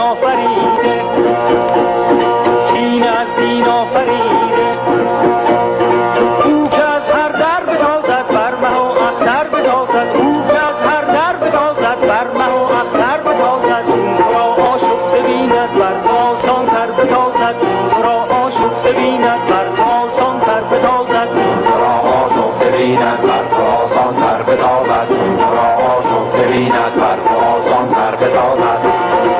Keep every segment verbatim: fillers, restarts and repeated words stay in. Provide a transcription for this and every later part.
آفریده، کین از دین آفریده. او که از هر در بدازد بر مه و اختر بدازد، او که از هر در بدازد بر مه و اختر بدازد. چون تو را آشفته بیند بر تو آسان‌تر بدازد، چون تو را آشفته بیند بر تو آسان‌تر بدازد، چون تو را آشفته بیند بر تو آسان‌تر بدازد، چون تو را آشفته بیند بر تو آسان‌تر بدازد.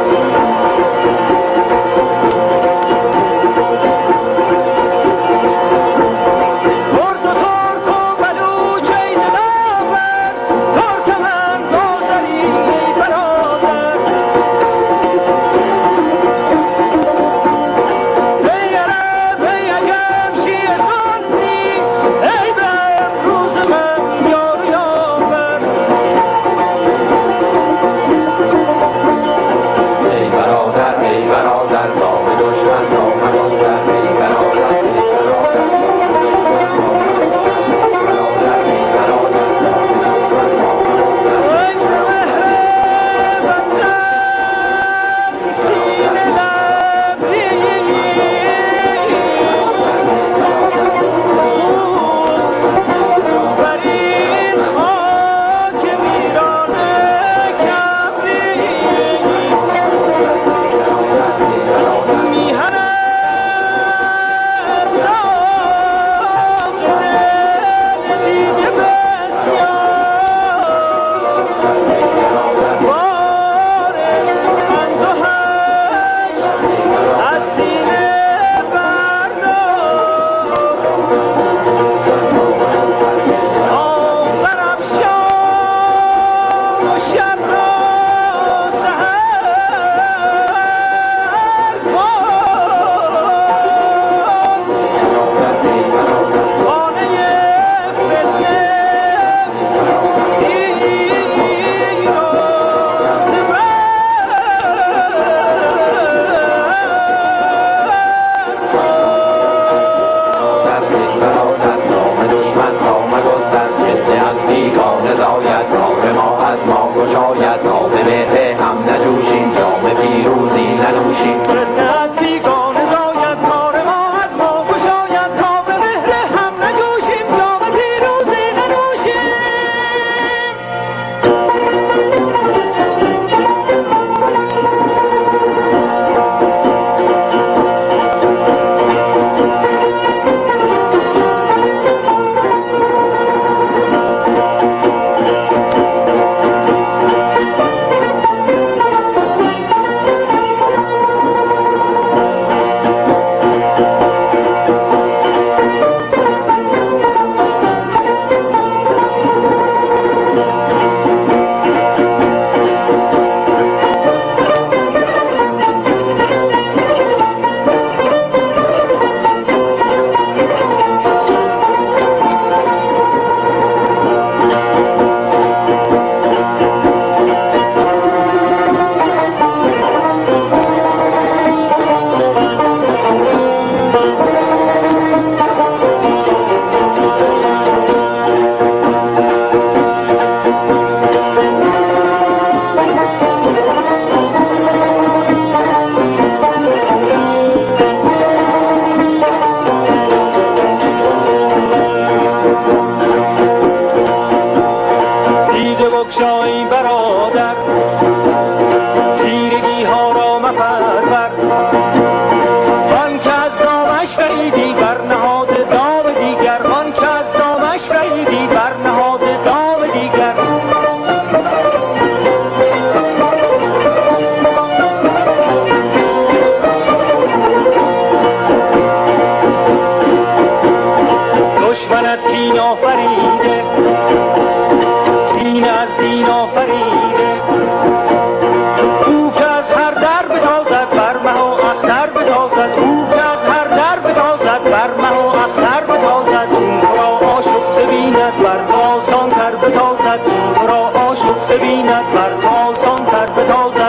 بگشای برادر، تیرگی ها را مپرور. آن که از دامش رهیدی بر نهاد دام دیگر، آن که از دامش رهیدی بر نهاد دام دیگر. دشمنت کین آفریده، کین از دین آفریده. او که از هر در بدازد بر مه و اختر بدازد، او که از هر در بدازد بر مه و اختر بدازد. چون تو را آشفته بیند بر تو آسان تر بدازد، چون تو را آشفته بیند بر تو آسان تر بدازد.